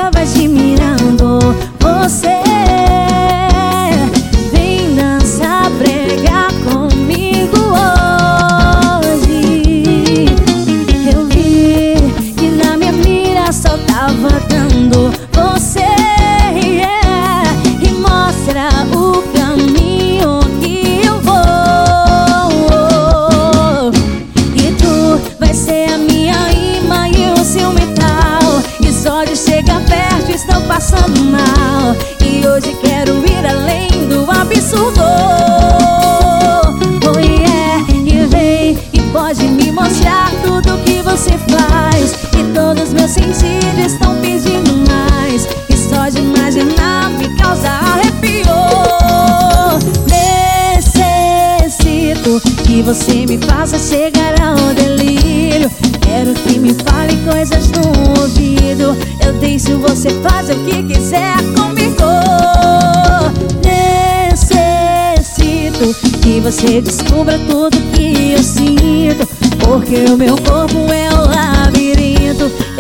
tava admirando você. Vem dançar, brega comigo hoje. Eu vi que na minha mira só tava dando você, yeah. E mostra o caminho que eu vou. E tu vai ser a minha imã e o seu metal. E só de chegar perto estou passando mal. E hoje quero ir além do absurdo. Oh yeah, e vem e pode me mostrar tudo que você faz. E todos meus sentidos estão pedindo mais. E só de imaginar me causa arrepio. Necessito que você me faça chegar ao delírio. Quero que me fale coisas no ouvido. Eu deixo você fazer o que quiser comigo. Necessito que você descubra tudo que eu sinto, porque o meu corpo é um labirinto.